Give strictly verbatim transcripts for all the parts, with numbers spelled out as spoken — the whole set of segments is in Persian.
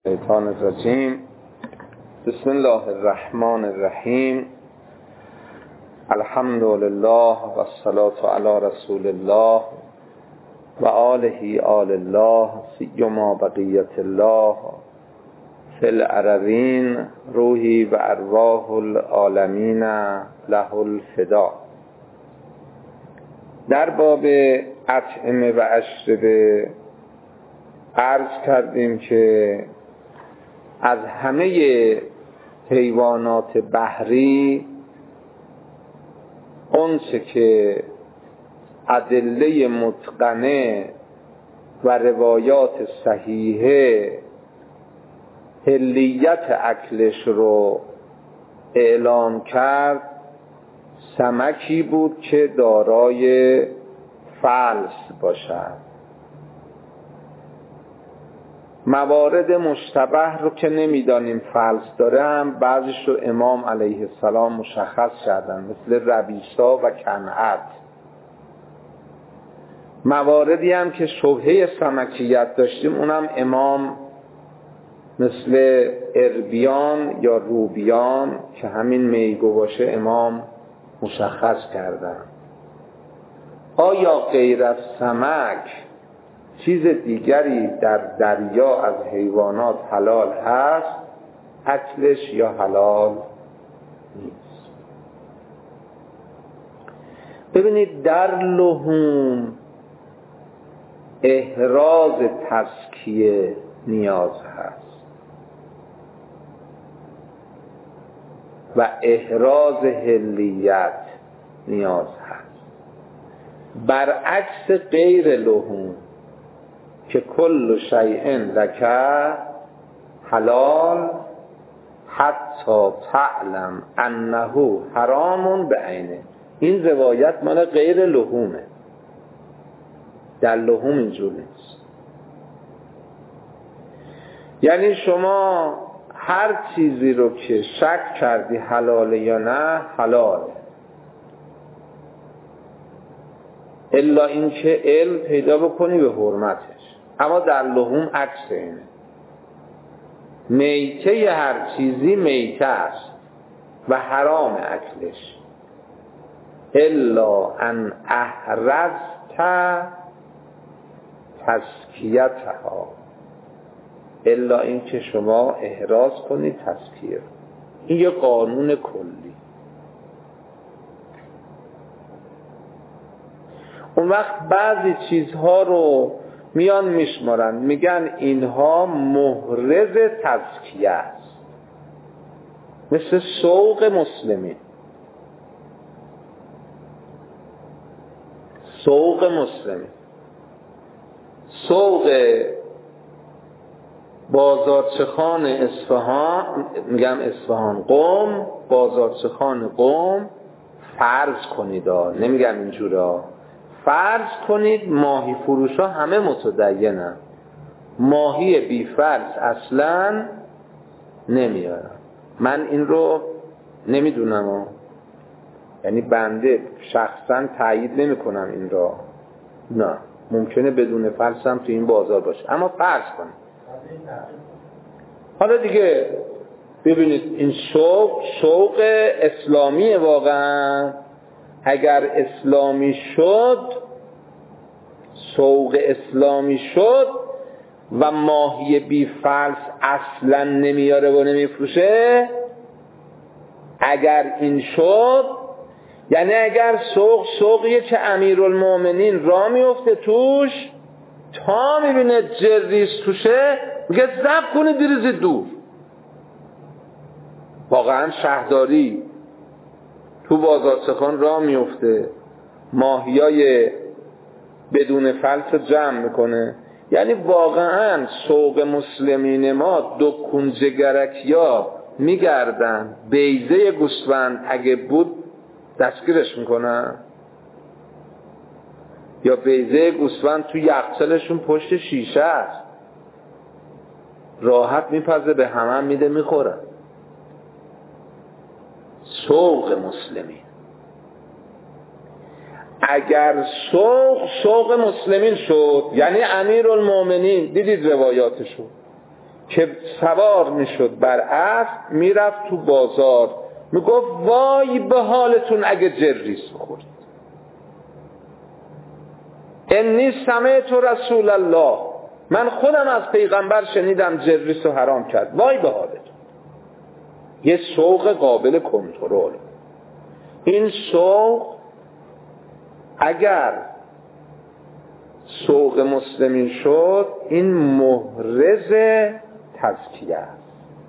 الشیطان الرجیم. بسم الله الرحمن الرحیم. الحمد لله و الصلاة علی رسول الله و آله آل الله سیما بقیت الله فی الارضین روحی و ارواح العالمین له الفدا. در باب اطعمه و اشربه عرض کردیم که از همه حیوانات بحری اونچه که ادله متقنه و روایات صحیحه حلیت اکلش رو اعلام کرد سمکی بود که دارای فلس باشد. موارد مشتبه رو که نمیدانیم فلس داره هم بعضیش رو امام علیه السلام مشخص کردن، مثل ربیسا و کنعت. مواردی هم که شبهه سمکیت داشتیم اونم امام مثل اربیان یا روبیان که همین میگو باشه امام مشخص کردن. آیا غیر از سمک چیز دیگری در دریا از حیوانات حلال هست؟ اکلش یا حلال نیست. ببینید در لحوم احراز تزکیه نیاز هست و احراز حلیت نیاز هست، برعکس غیر لحوم که کل شیء لک حلال حتی تعلم انه حرام بعینه. این روایت مال غیر لحومه، در لحوم اینجور نیست. یعنی شما هر چیزی رو که شک کردی حلاله یا نه حلاله، الا اینکه علم پیدا بکنی به حرمتش. اما در لحوم عکس اینه، میته هر چیزی میته است و حرام اکلش، الا ان احرزت تزکیتها، الا اینکه شما احراز کنید تزکیه. این یه قانون کلی. اون وقت بعضی چیزها رو میان میشمارن، میگن اینها محرز تزکیه است، مثل سوق مسلمین. سوق مسلمین، سوق بازارچخان اصفهان، میگم اصفهان قم، بازارچخان قم، فرض کنید ها، نمیگم اینجورا، فرض کنید ماهی فروش ها همه متدینن، ماهی بی فرض اصلا نمیارن. من این رو نمیدونم، یعنی بنده شخصا تایید نمی کنم این را، نه، ممکنه بدون فرض هم تو این بازار باشه، اما فرض کنید. حالا دیگه ببینید این شوق شوق اسلامیه واقعا. اگر اسلامی شد، سوق اسلامی شد و ماهی بی فلس اصلا نمیاره و نمیفروشه، اگر این شد، یعنی اگر سوق سوقیه که امیرالمومنین را میفته توش، تا میبینه جریس توشه میگه ضبط کنه بریزه دور. واقعا شهرداری تو بازارچخان را میفته، ماهیای بدون فلس جمع میکنه. یعنی واقعا سوق مسلمین ما دکون جگرکیا میگردن، بیضه گوسفند اگه بود دستگیرش میکنن، یا بیضه گوسفند تو یخچالشون پشت شیشه است، راحت میپزه به همه میده میخوره. سوق مسلمین، اگر سوق سوق مسلمین شد، یعنی امیرالمومنین، دیدید روایاتشو، که سوار میشد بر اسب میرفت تو بازار میگفت وای به حالتون اگه جریس بخورید. انی سمعت رسول الله، من خودم از پیغمبر شنیدم جریس رو حرام کرد، وای به حالتون. یه شوق قابل کنترل. این شوق اگر شوق مسلمین شد این محرز تزکیه است.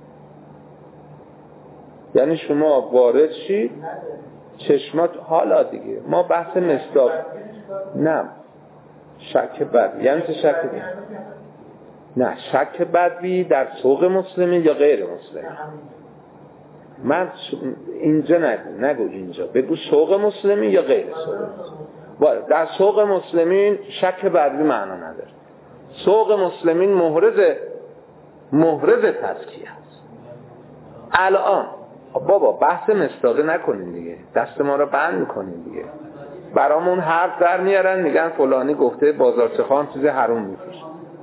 یعنی شما وارد شید چشمات حالا دیگه ما بحث مصداق نه شک بدوی یعنی چه شک بدوی؟ نه شک بدوی در سوق مسلمین یا غیر مسلمین. من اینجا نگو نگو اینجا بگو سوق مسلمین یا غیر سوق مسلمین. در سوق مسلمین شک بدوی معنا نداره. سوق مسلمین محرز محرز تزکیه است. الان بابا بحث مصداقی نکنین دیگه، دست ما رو بند میکنین دیگه. برامون حرف در میارن میگن فلانی گفته بازارچه خان چیز حروم میفروشه.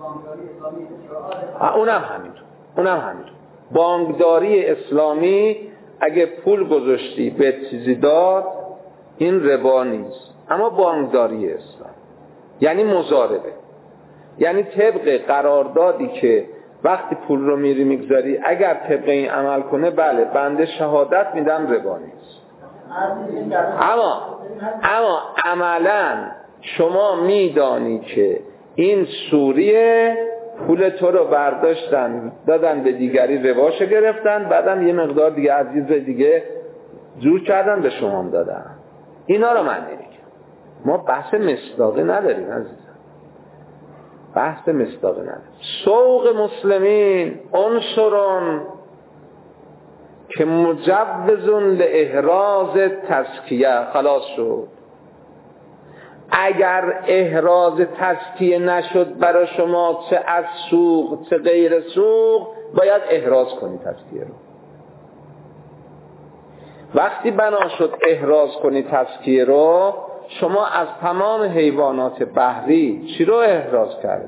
اونم همینطور اونم همینطور بانکداری اسلامی اگه پول گذاشتی به چیزی داد این ربا نیست، اما بانکداری اسلام یعنی مضاربه، یعنی طبق قراردادی که وقتی پول رو میری میگذاری اگر طبق این عمل کنه بله بنده شهادت میدم ربا نیست. اما اما عملا شما میدانی که این سوریه پول تو رو برداشتن دادن به دیگری رباشو گرفتن، بعدم یه مقدار دیگه عزیز دیگه جور کردن به شما هم دادن. اینا رو من نمیگم. ما بحث مصداقی نداریم عزیزم، بحث مصداقی نداریم. سوق مسلمین عنصرون که مجوزون لاحراز تزکیه. خلاص شد. اگر احراز تزکیه نشد برای شما چه از سوق چه غیر سوق باید احراز کنی تزکیه رو. وقتی بنا شد احراز کنی تزکیه رو شما از تمام حیوانات بحری چی رو احراز کردی؟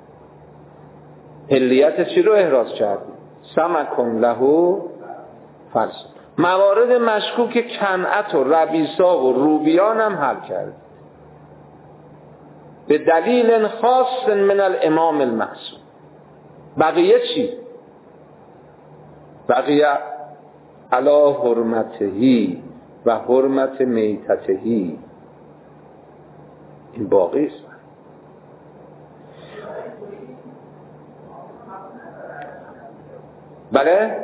حلیت چی رو احراز کردی؟ سمکن لهو فرس. موارد مشکوک کنعت و ربیسا و روبیان هم حل کردی به دلیل خاص من الامام المعصوم. بقیه چی؟ بقیه علی حرمتهی و حرمت میتتهی، این باقی است. بله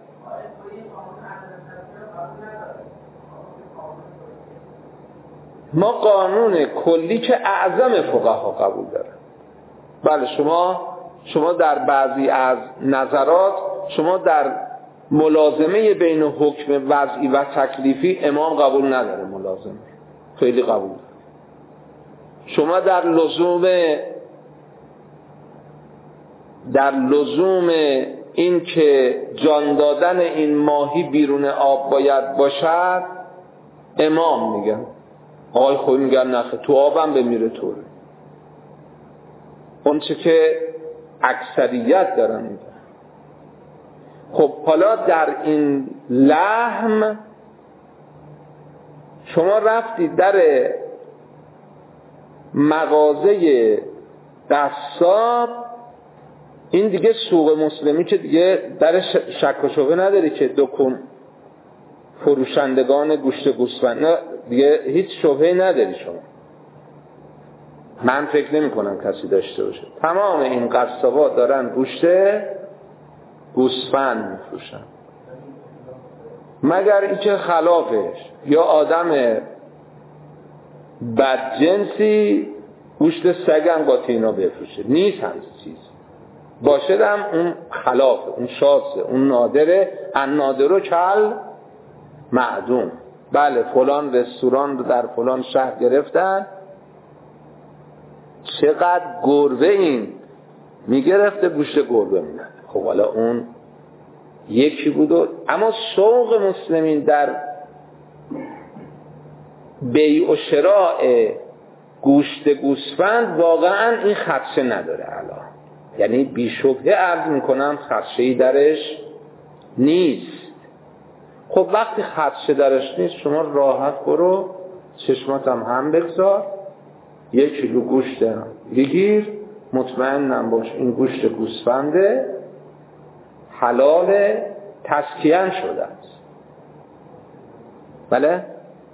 ما قانون کلی که اعظم فقها قبول داره. بله شما شما در بعضی از نظرات شما در ملازمه بین حکم وضعی و تکلیفی امام قبول نداره، ملازمه خیلی قبول داره. شما در لزوم در لزوم این که جان دادن این ماهی بیرون آب باید باشد امام میگن، آقای خوی میگن نخه تو آبم بمیره طوره. اون چه که اکثریت دارن میگن. خب حالا در این لحم شما رفتی در مغازه قصاب، این دیگه سوق مسلمی که دیگه در شک و شبهه نداری که دکون فروشندگان گوشت گوسفند، نه دیگه هیچ شبهه نداری شما. من فکر نمی کنم کسی داشته باشه. تمام این قصابا دارن گوشت گوسفند میفروشن، مگر اینکه خلافش یا آدم بدجنسی گوشت سگم با تینا بفروشه، نیست همین چیز. باشه هم اون خلافه، اون شاذه، اون نادره. ان نادر کل معدوم. بله فلان رستوران رو در فلان شهر گرفتن، چقدر گربه این میگرفته گوشت گربه میدن. خب حالا اون یکی بود و... اما سوق مسلمین در بیع و شراء گوشت گوسفند واقعا این خدشه نداره. الان یعنی بی شبهه عرض میکنم خدشه‌ای درش نیست. خب وقتی خدشه درش نیست شما راحت برو چشمات هم هم بگذار، یک کیلو گوشت بگیر، مطمئنم باش این گوشت گوسفنده حلال تزکیه شده است. بله؟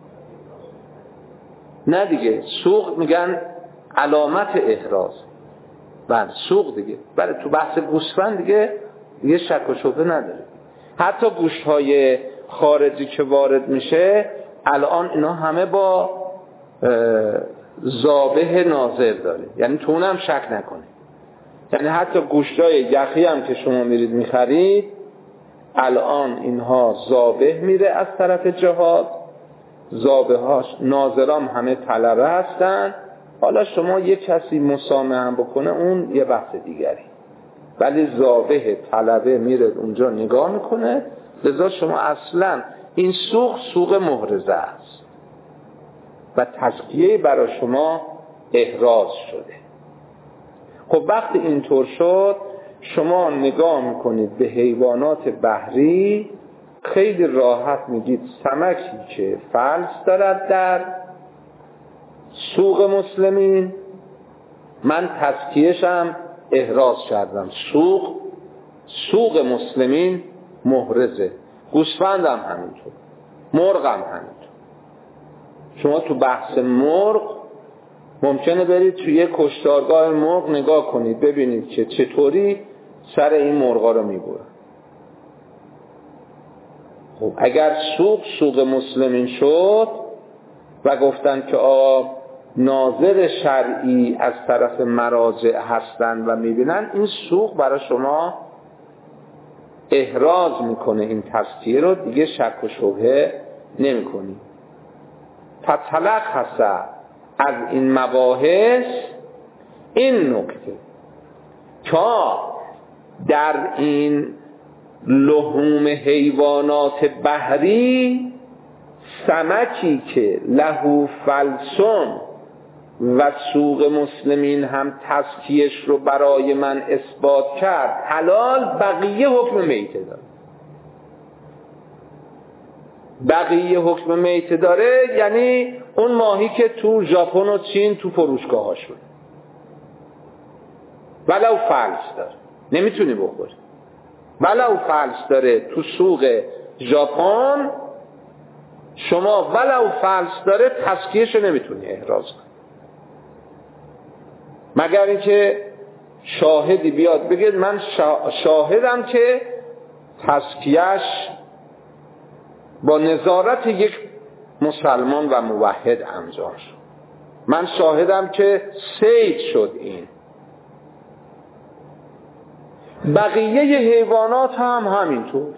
نه دیگه، سوق میگن علامت احراز. بله سوق دیگه. بله تو بحث گوسفند دیگه دیگه شک و شبهه نداره. حتی گوشت های خارجی که وارد میشه الان اینا همه با ذابح ناظر داره، یعنی تو اونم شک نکنه. یعنی حتی گوشت های یخی هم که شما میرید میخرید الان اینها ذابح میره از طرف جهاد، ذابح هاش ناظرام همه طلبه هستن. حالا شما یک کسی مسامحه هم بکنه اون یه بحث دیگری، ولی ذابح طلبه میره اونجا نگاه میکنه. لذا شما اصلا این سوق سوق محرزه است و تزکیه برای شما احراز شده. خب وقتی اینطور شد شما نگاه میکنید به حیوانات بحری، خیلی راحت میگید سمکی که فلس دارد در سوق مسلمین من تزکیهشم احراز کردم. سوق سوق مسلمین محرزه، گوسفندم همینطور، مرغم همینطور. شما تو بحث مرغ ممکنه برید توی یک کشتارگاه مرغ نگاه کنید ببینید که چطوری سر این مرغا رو میبرن. خب اگر سوق سوق مسلمین شد و گفتن که آقا ناظر شرعی از طرف مراجع هستن و میبینن، این سوق برای شما احراز میکنه این تزکیه رو، دیگه شک و شبهه نمی کنی. فتلخص از این مباحث این نکته تا در این لحوم حیوانات بحری سمکی که لهو فلسون و سوق مسلمین هم تزکیهش رو برای من اثبات کرد حلال، بقیه حکم میته داره. بقیه حکم میته داره یعنی اون ماهی که تو ژاپن و چین تو فروشگاه ها شده ولو فلس داره نمیتونی بخوری، ولو فلس داره تو سوق ژاپن شما ولو فلس داره تزکیهش رو نمیتونی احراز کنی، مگر اینکه شاهدی بیاد بگه من شاهدم که تزکیهش با نظارت یک مسلمان و موحد انجام شد، من شاهدم که صید شد. این بقیه حیوانات هم همینطور،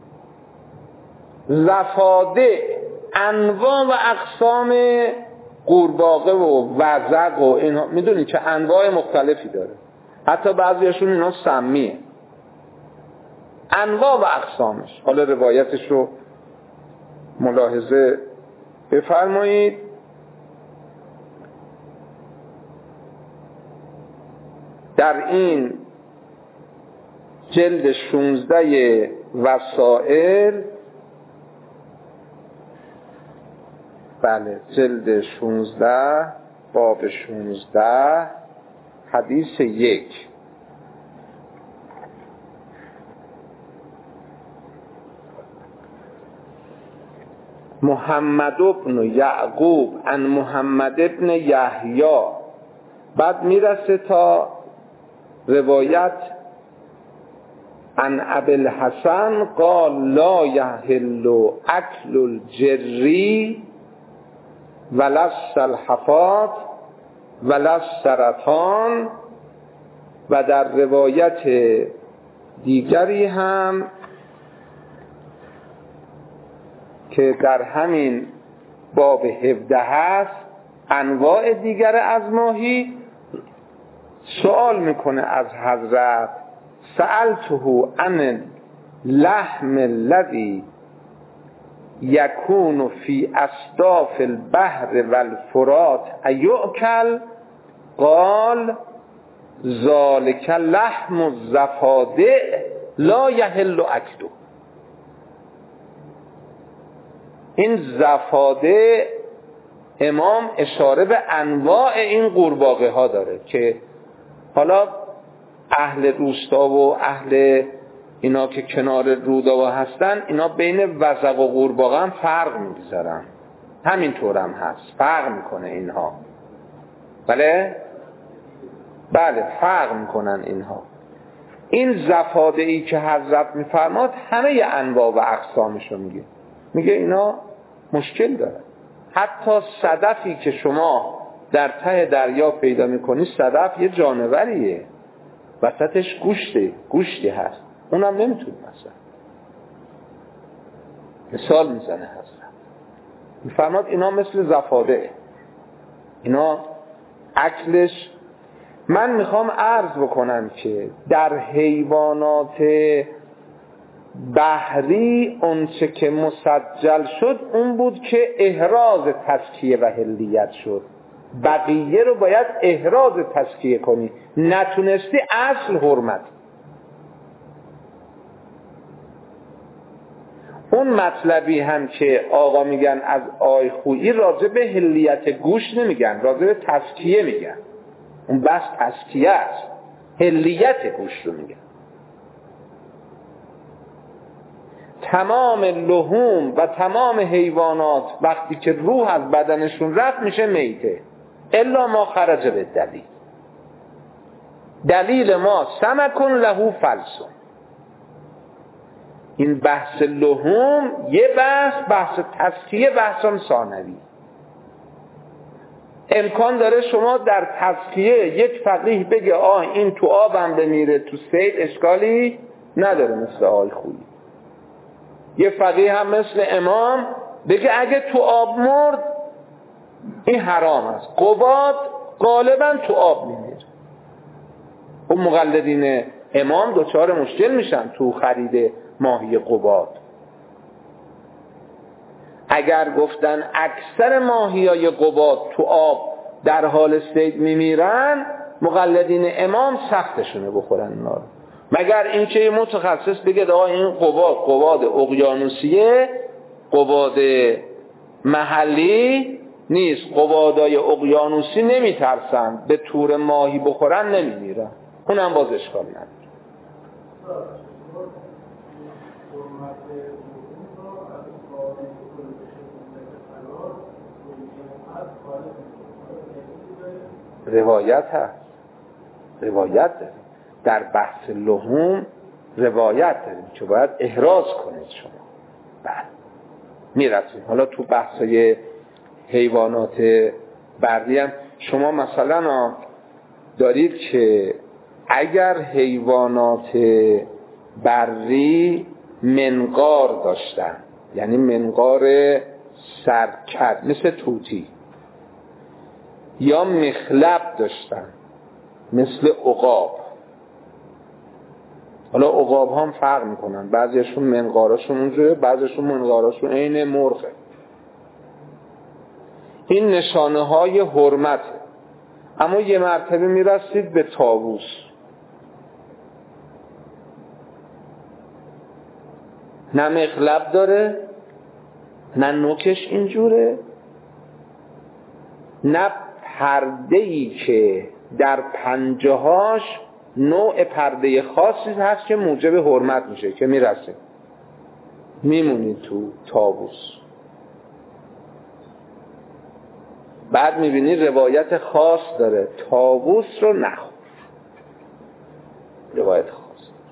زفاده انواع و اقسام قورباغه و وزغ و اینا، میدونید که انواع مختلفی داره، حتی بعضیشون اینا سمیه، انواع و اقسامش. حالا روایتش رو ملاحظه بفرمایید. در این جلد شونزده وسائل، بله جلد شونزده باب شونزده حدیث یک، محمد ابن یعقوب عن محمد ابن یحیی، بعد میرسه تا روایت عن ابی الحسن قال لا یحل اکل الجری ولا السلحفات ولا السرطان. و در روایت دیگری هم که در همین باب هفده هست، انواع دیگر از ماهی، سوال میکنه از حضرت سألته عن لحم الذی یکون فی اصداف البحر والفرات ایؤکل؟ قال ذالک لحم الزفادع لا یحل اکله. این زفادع امام اشاره به انواع این قورباغه ها داره که حالا اهل روستا و اهل اینا که کنار رودابه هستن اینا بین وزغ و قورباغه هم فرق میگذارن، همینطور هم هست، فرق میکنه اینها. بله بله فرق میکنن اینها. این زفادعی که حضرت میفرماد همه انواع و اقسامشو میگه، میگه اینا مشکل داره. حتی صدفی که شما در ته دریا پیدا میکنی، صدف یه جانوریه، وسطش گوشته گوشتی هست، اونم نمیتونه مثلا. مثال میزنه حضرت میفرماد اینا مثل زفادعه، اینا اکلش. من میخوام عرض بکنم که در حیوانات بحری اونچه که مسجل شد اون بود که احراز تزکیه و حلیت شد. بقیه رو باید احراز تزکیه کنی، نتونستی اصل حرمت. اون مطلبی هم که آقا میگن از آی خویی راجع به حلیت گوش نمیگن، راجع به تزکیه میگن. اون بس تزکیه است، حلیت گوش رو میگن. تمام لحوم و تمام حیوانات وقتی که روح از بدنشون رفت میشه میته، الا ما خرج به دلیل. دلیل ما سمکن له فلسون. این بحث لحوم یه بحث، بحث تزکیه، بحث ثانوی. امکان داره شما در تزکیه یک فقیه بگه آه این تو آبم بمیره تو صید اشکالی نداره مثل آی خویی. یه فقیه هم مثل امام بگه اگه تو آب مرد این حرام است. قباد غالبا تو آب میمیره. اون مقلدین امام دوچار مشکل میشن تو خرید ماهی قباد. اگر گفتن اکثر ماهیای قباد تو آب در حال صید میمیرن، مقلدین امام سختشونه بخورن اینا رو. مگر اینکه یه متخصص بگه آقا این قباد قباد اقیانوسیه، قباد محلی نیست، قبادای اقیانوسی نمیترسن به تور ماهی بخورن نمیمیرن، اونم باز اشکال نداره. روایت هست، روایت داریم در بحث لحوم، روایت داریم که باید احراز کنید شما. بعد میرسیم حالا تو بحثای حیوانات بری هم شما مثلا دارید که اگر حیوانات بری منقار داشتن، یعنی منقار سرکد مثل طوطی، یا مخلب داشتن مثل عقاب. حالا عقاب هم فرق میکنن، بعضیشون منقاراشون اونجوره، بعضیشون منقاراشون عین مرغه. این نشانه های حرمته. اما یه مرتبه میرسید به طاووس، نه مخلب داره، نه نوکش اینجوره، نه پرده‌ای که در پنجه‌هاش نوع پرده خاصی هست که موجب حرمت میشه که میرسه میمونید تو طاووس. بعد میبینی روایت خاص داره، طاووس رو نخور، روایت خاص.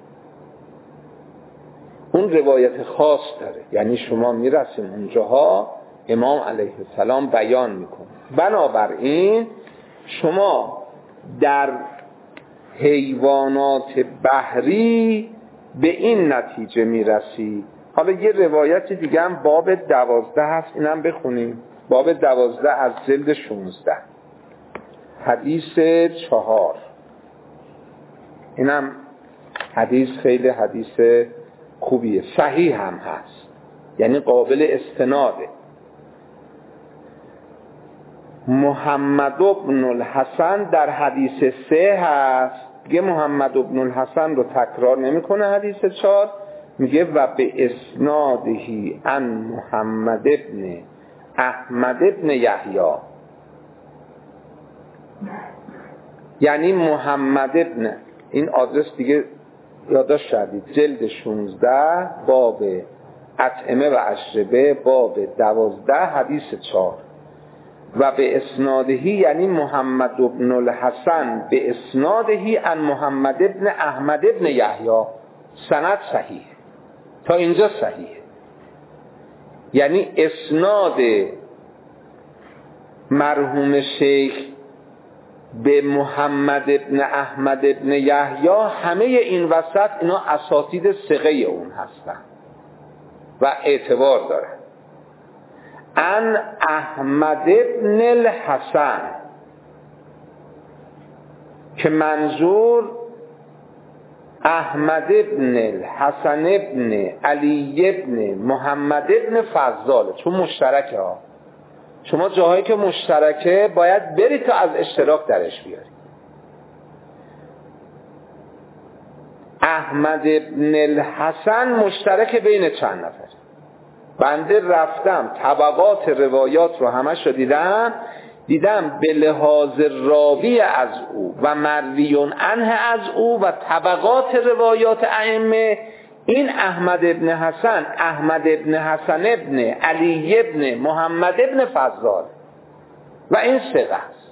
اون روایت خاص داره، یعنی شما میرسیم اونجاها امام علیه السلام بیان میکنه. بنابراین شما در حیوانات بحری به این نتیجه میرسی. حالا یه روایت دیگه هم باب دوازده هست، اینم بخونیم. باب دوازده از جلد شونزده حدیث چهار. اینم حدیث خیلی حدیث خوبیه، صحیح هم هست، یعنی قابل استناده. محمد ابن الحسن در حدیث سه هست، میگه محمد ابن الحسن رو تکرار نمیکنه حدیث چهار، میگه و به اسنادهی عن محمد ابن احمد ابن یحیی، یعنی محمد ابن، این آدرس دیگه یادداشت کردید، جلد شانزده باب اطعمه و اشربه باب دوازده حدیث چهار. و به اسنادهی یعنی محمد ابن الحسن به اسنادهی عن محمد ابن احمد ابن یحیی، سند صحیح تا اینجا صحیح، یعنی اسناد مرحوم شیخ به محمد ابن احمد ابن یحیی همه این وسط اینا اساتید ثقه اون هستن و اعتبار دارن. ان احمد ابن الحسن که منظور احمد ابن الحسن ابن علی ابن محمد ابن فضاله، چون مشترکه ها، شما جاهایی که مشترکه باید برید تا از اشتراک درش بیارید. احمد ابن الحسن مشترک بین چند نفر. بنده رفتم طبقات روایات رو همش رو دیدم، دیدم به لحاظ راوی از او و مرویون عنه از او و طبقات روایات ائمه، این احمد ابن حسن احمد ابن حسن ابن علی ابن محمد ابن فضال و این ثقه است.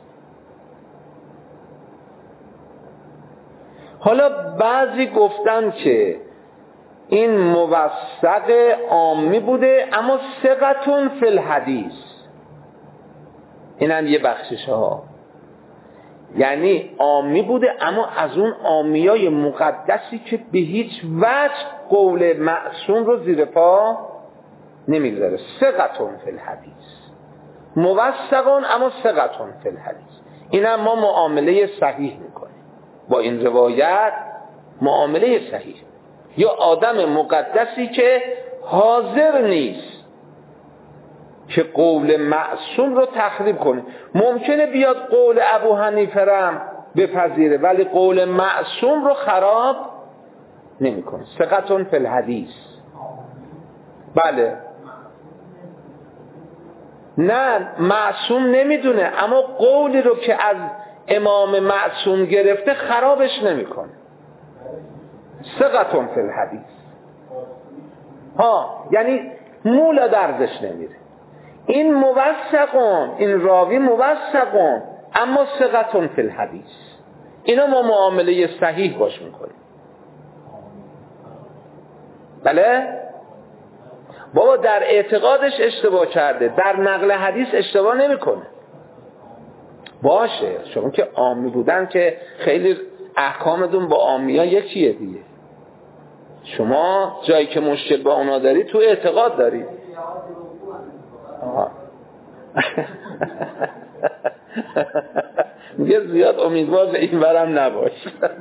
حالا بعضی گفتن که این موثق عامی بوده اما ثقتون فی الحدیث، این هم یه بخشش ها، یعنی عامی بوده اما از اون عامیای مقدسی که به هیچ وجه قول معصوم رو زیر پا نمیگذاره. ثقتون فی الحدیث، موثقون اما ثقتون فی الحدیث، این هم ما معامله صحیح میکنیم با این روایت، معامله صحیح. یا آدم مقدسی که حاضر نیست که قول معصوم رو تخریب کنه. ممکنه بیاد قول ابو حنیفه رم بپذیره ولی قول معصوم رو خراب نمیکنه. ثقتون فی الحدیث. بله، نه معصوم نمیدونه اما قولی رو که از امام معصوم گرفته خرابش نمیکنه. ثقتون فی الحدیث، ها، یعنی مولا درزش نمیره. این موثقون، این راوی موثقون اما ثقتون فی الحدیث، اینا ما معامله صحیح باش میکنیم. بله؟ بابا در اعتقادش اشتباه کرده، در نقل حدیث اشتباه نمیکنه. باشه، شما که عامی بودن که خیلی احکامتون با عامیا یکیه دیگه. شما جایی که مشکل با اونا داری تو اعتقاد داری. میگه زیاد امیدوار به این ورم نباش.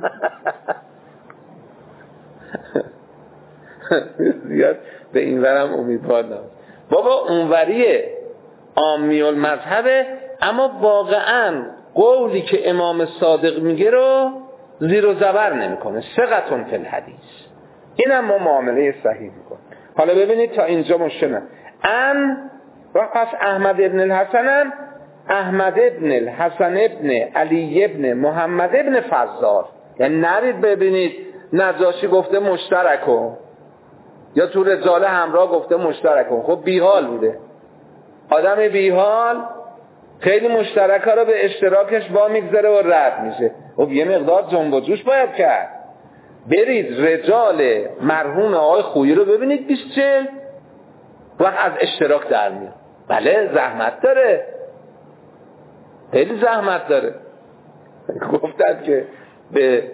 زیاد به این ورم امیدوار نباش. بابا اونوریه عامی المذهبه اما واقعا قولی که امام صادق میگه رو زیر و زبر نمیکنه. ثقتون فی الحدیث، اینم ما معامله صحیح میکنه. حالا ببینید تا اینجا مشکل ان و پس احمد ابن الحسن هم احمد ابن الحسن ابن علی ابن محمد ابن فضال، یعنی نرید ببینید نجاشی گفته مشترکو یا تو رجاله همراه گفته مشترکو. خب بیحال بوده، آدم بیحال خیلی مشترک ها رو به اشتراکش با میگذاره و رد میشه. خب یه مقدار جنب و جوش باید کرد. برید رجال مرحوم آقای خویی رو ببینید بیست چل وقت از اشتراک در میاد. بله زحمت داره، خیلی زحمت داره. گفتن که به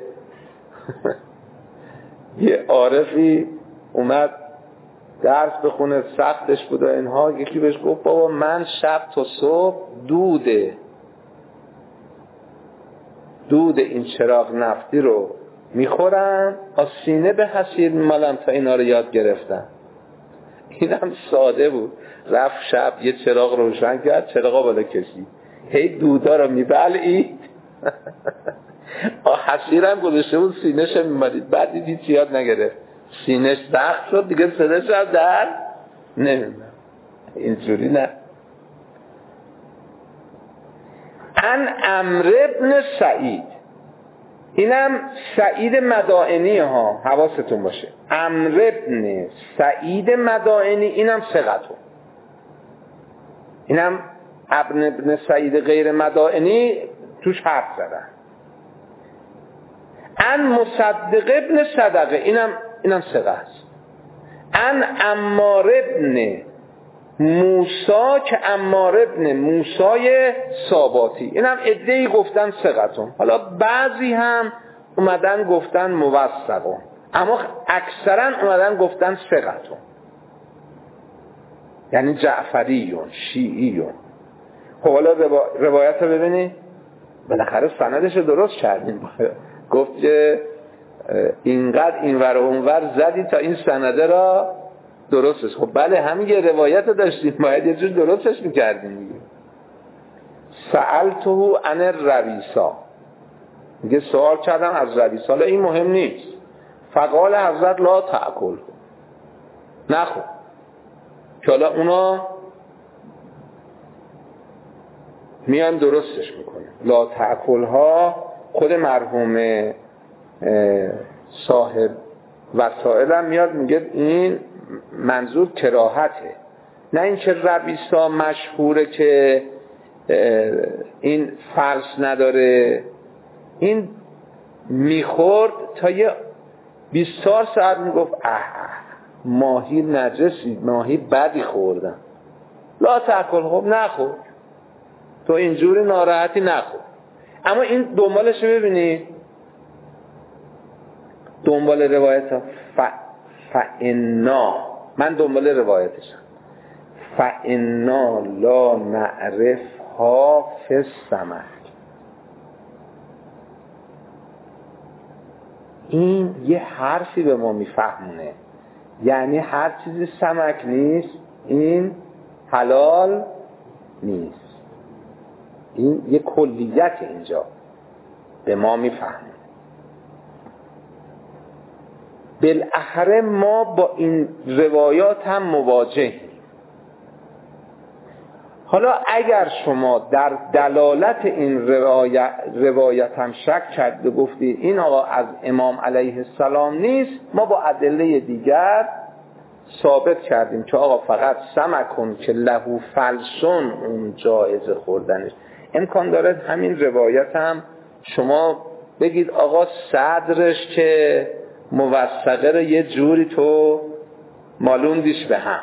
یه عارفی اومد درس بخونه، سختش بود و اینها، یکی بهش گفت بابا من شب تا صبح دوده دود این چراغ نفتی رو میخورم، از سینه به حسیر میمالم تا اینا رو یاد گرفتم. اینم ساده بود، رفت شب یه چراغ روشن کرد، چراغا بالا کشید. هی دودا رو میبلعید. حسیرم گذاشته بود سینه‌ش میمالید، بعد دیدید زیاد نگرفت، سینه‌ش سخت شد دیگه، صداش هم در نمیدونم. اینجوری نه. ان عمرو بن سعید، اینم سعید مدائنی ها، حواستون باشه. عمرو بن سعید مدائنی اینم ثقتون، اینم ابن بن سعید غیر مدائنی توش حرف زدن. ان مصدق ابن صدقه، اینم اینم ثقه است. ان عمار ابن موسی که عمار ابن موسی ساباتی، اینم عده‌ای گفتن ثقتون. حالا بعضی هم اومدن گفتن موثقون، اما اکثرا اومدن گفتن ثقتون، یعنی جعفریون شیعیون. خب حالا روایت رو ببینید، بالاخره سندش رو درست کردیم. گفت که اینقدر این ور و اون ور زدی تا این سنده را درستش. خب بله، همین یه روایت داشتیم، باید یه جور درستش میکردیم. سألته عن الرویسا، میگه سوال کردم از رویسا، این مهم نیست. فقال حضرت لا تأکل، نخور. که حالا اونا میان درستش میکنه. لا تأکل ها خود مرحوم صاحب وسائل هم میاد میگه این منظور کراهته، نه این که رویسا مشهوره که این فلس نداره. این میخورد تا یه بیست چهار ساعت میگفت اه ماهی نجسی، ماهی بدی خوردم. لا تأکل، خب نخور، تو اینجوری ناراحتی نخور. اما این دنبالش رو ببینید، دنبال روایت ها ف... فانا، من دنبال روایتشم، فانا لا نعرف ها فی السمک. این یه حرفی به ما میفهمونه، یعنی هر چیزی سمک نیست این حلال نیست. این یه کلیت اینجا به ما میفهمه. بالاخره ما با این روایات هم مواجهیم. حالا اگر شما در دلالت این روایت, روایت هم شک کرد و گفتی این آقا از امام علیه السلام نیست، ما با ادله دیگر ثابت کردیم که آقا فقط سمکون که لهو فلسون اون جایز خوردنش. امکان داره همین روایت هم شما بگید آقا صدرش که موثقه رو یه جوری تو مالوندیش به هم.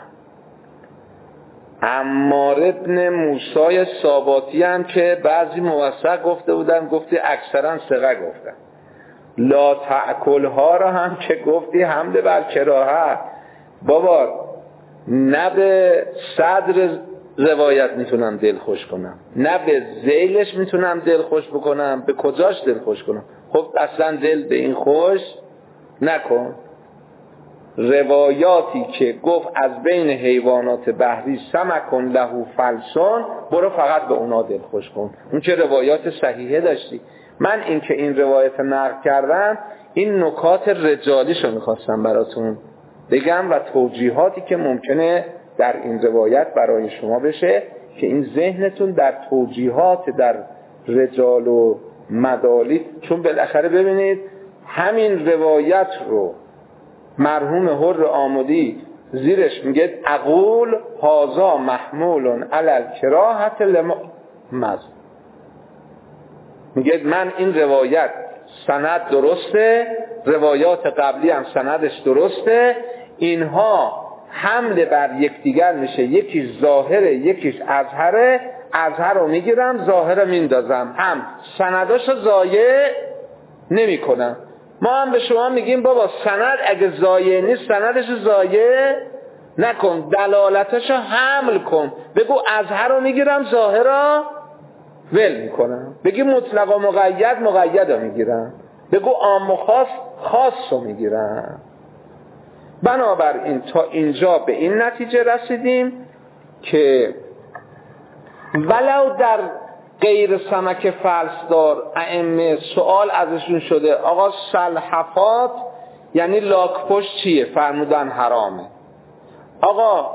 عمار ابن موسی ساباتی هم که بعضی موثق گفته بودن، گفتی اکثرا ثقه گفتن. لا تأکل ها را هم که گفتی حمد بر کراهت، بابا نه به صدر روایت میتونم دل خوش کنم، نه به ذیلش میتونم دل خوش بکنم، به کجاش دل خوش کنم؟ خب اصلا دل به این خوش نکن. روایاتی که گفت از بین حیوانات بحری سمکن لهو فلسون، برو فقط به اونا دل خوش کن. اون که روایات صحیحه داشتی. من این که این روایت نقل کردم، این نکات رجالیشو میخواستم براتون بگم و توجیهاتی که ممکنه در این روایت برای شما بشه که این ذهنتون در توجیهات در رجال و مدالی، چون بالاخره ببینید همین روایت رو مرحوم حر آمدی زیرش میگه اقول هازا محمول علی الکراهت لمز، میگه من این روایت سند درسته، روایات قبلی هم سندش درسته، اینها حمله بر یکدیگر میشه، یکیش ظاهره یکیش اظهره، اظهر رو میگیرم ظاهر رو میندازم، هم سنداشو ضایع نمی کنم. ما هم به شما میگیم بابا سند اگه ضایع نیست سندش ضایع نکن، دلالتشو حمل کن، بگو اظهر رو میگیرم ظاهر رو ول میکنم، بگی مطلق و مقید مقید رو میگیرم، بگو عام و خاص خاص رو میگیرم. بنابراین تا اینجا به این نتیجه رسیدیم که ولو در غیر سمک فلسدار ائمه سوال ازشون شده آقا سلحفات یعنی لاک‌پشت چیه؟ فرمودن حرامه. آقا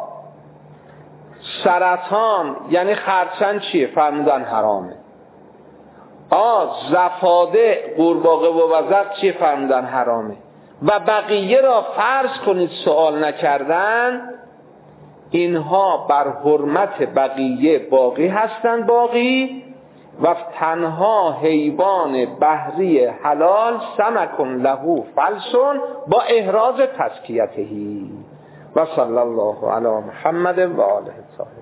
سرطان یعنی خرچنگ چیه؟ فرمودن حرامه. آقا زفاده قورباغه و وزغ چیه؟ فرمودن حرامه. و بقیه را فرض کنید سوال نکردن، اینها بر حرمت بقیه باقی هستند باقی و تنها حیوان بحری حلال سمکن له فلسون با احراز تزکیتهی. و صلی الله علی محمد و آله الطاهرین.